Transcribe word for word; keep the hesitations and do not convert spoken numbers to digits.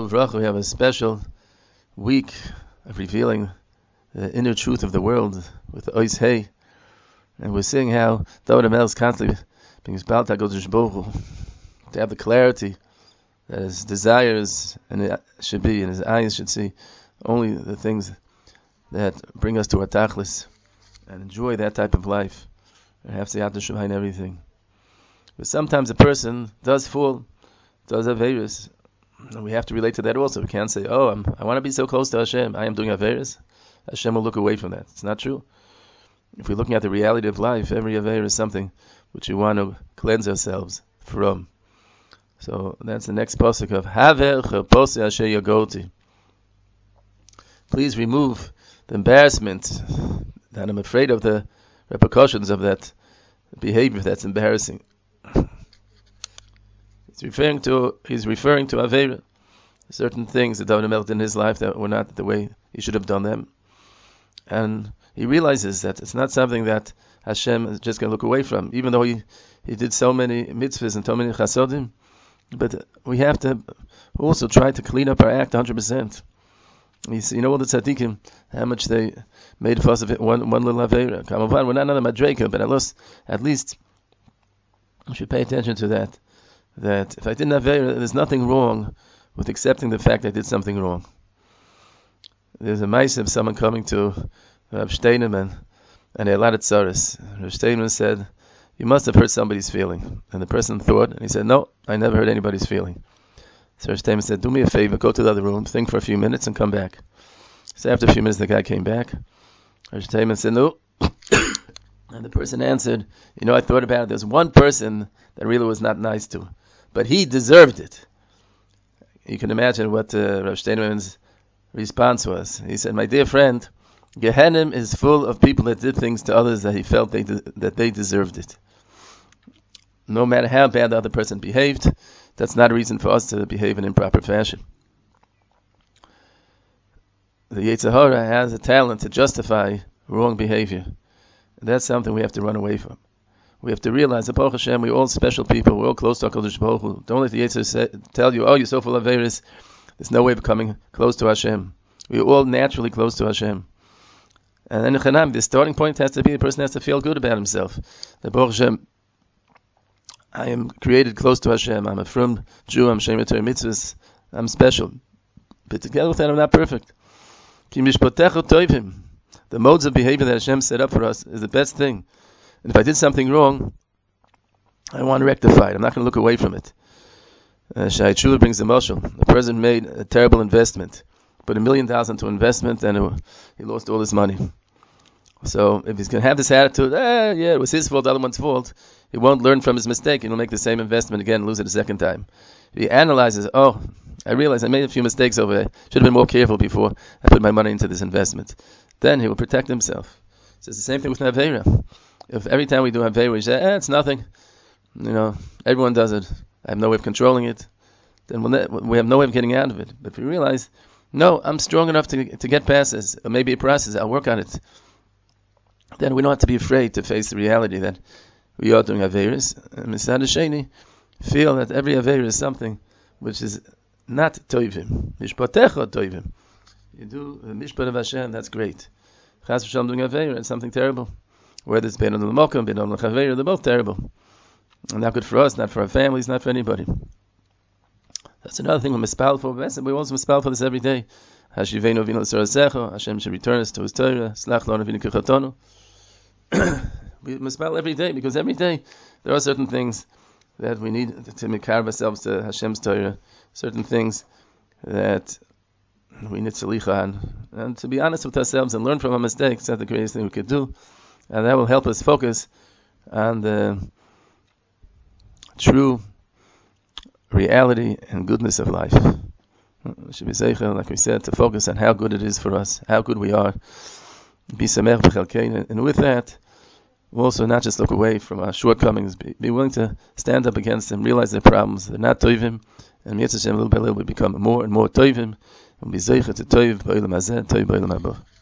Shalom Uvracha, we have a special week of revealing the inner truth of the world with Ois Hey. And we're seeing how David HaMelech is constantly being spelled HaKadosh Baruch Hu, to have the clarity that his desires and it should be, and his eyes should see only the things that bring us to our tachlis, and enjoy that type of life, and have siyata shuvah in everything. But sometimes a person does fall, does averis, and we have to relate to that also. We can't say, oh, I'm, I want to be so close to Hashem, I am doing averis. Hashem will look away from that. It's not true. If we're looking at the reality of life, every averis is something which we want to cleanse ourselves from. So that's the next pasuk of Haver Chapose Asher Yagoti. Please remove the embarrassment that I'm afraid of, the repercussions of that behavior that's embarrassing. He's referring to he's referring to Avera, certain things that David HaMelech did in his life that were not the way he should have done them, and he realizes that it's not something that Hashem is just going to look away from, even though he, he did so many mitzvahs and so many chasodim. But we have to also try to clean up our act one hundred percent. You see, you know all the tzaddikim, how much they made fuss of it, one, one little Avera. Kamavan, we're not another Madreka, but at least, at least we should pay attention to that. That if I didn't Avera, there's nothing wrong with accepting the fact I did something wrong. There's a mice of someone coming to Rav Steineman, and, and they had a lot of tzaras. Rav Steineman said, you must have hurt somebody's feeling. And the person thought, and he said, no, I never hurt anybody's feeling. So Rav Steineman said, do me a favor, go to the other room, think for a few minutes, and come back. So after a few minutes, the guy came back. Rav Steineman said, no. And the person answered, you know, I thought about it. There's one person that really was not nice to, but he deserved it. You can imagine what uh, Rav Steineman's response was. He said, my dear friend, Gehenim is full of people that did things to others that he felt they de- that they deserved it. No matter how bad the other person behaved, that's not a reason for us to behave in improper fashion. The Yetzer Hara has a talent to justify wrong behavior. And that's something we have to run away from. We have to realize that Baruch Hashem, we're all special people, we're all close to HaKadosh Baruch Hu. Don't let the Yetzer say, tell you, oh, you're so full of Averis, there's no way of coming close to Hashem. We're all naturally close to Hashem. And then Chanam, the starting point has to be, the person has to feel good about himself. That Baruch Hashem, I am created close to Hashem. I'm a frum Jew. I'm Shem Torah mitzvahs. I'm special. But together with that, I'm not perfect. Ki mishpatecha toivim. The modes of behavior that Hashem set up for us is the best thing. And if I did something wrong, I want to rectify it. I'm not going to look away from it. Uh, Shai Tshuva brings the mashal. The president made a terrible investment. Put a million dollars into investment, and it, he lost all his money. So if he's going to have this attitude, eh, yeah, it was his fault, the other one's fault, he won't learn from his mistake, and he'll make the same investment again and lose it a second time. If he analyzes, oh, I realize I made a few mistakes over there, should have been more careful before I put my money into this investment, then he will protect himself. So it's the same thing with Aveira. If every time we do Aveira, we say, eh, it's nothing, you know, everyone does it, I have no way of controlling it, then we'll ne- we have no way of getting out of it. But if we realize, no, I'm strong enough to to get past this, or maybe a process, I'll work on it, then we don't have to be afraid to face the reality that we are doing Averis. And Mitzad Hasheni, feel that every Aveir is something which is not Toivim. Mishpatecha Toivim. You do the Mishpat of Hashem, that's great. Chas v'shalom doing Aveir, it's something terrible. Whether it's Bein Adam L'Mokum, Bein Adam L'Chaveir, they're both terrible. And not good for us, not for our families, not for anybody. That's another thing we're mispal for. We also mispal for this every day. Hashivenu v'inu l'sorasecho. Hashem should return us to His Torah. Slach lo v'inu kichatonu. We mispal every day, because every day there are certain things that we need to make ourselves to Hashem's Torah. Certain things that we need to licha on. And to be honest with ourselves and learn from our mistakes, that's the greatest thing we could do. And that will help us focus on the true reality and goodness of life. Should be zeicher, like we said, to focus on how good it is for us, how good we are. Be samech b'chelkeinu, and with that, we'll also not just look away from our shortcomings, be, be willing to stand up against them, realize their problems, they're not toivim, and Mitzvah Hashem, little by little, we become more and more toivim, and be zeicher to toiv b'olam hazeh, toiv b'olam haba.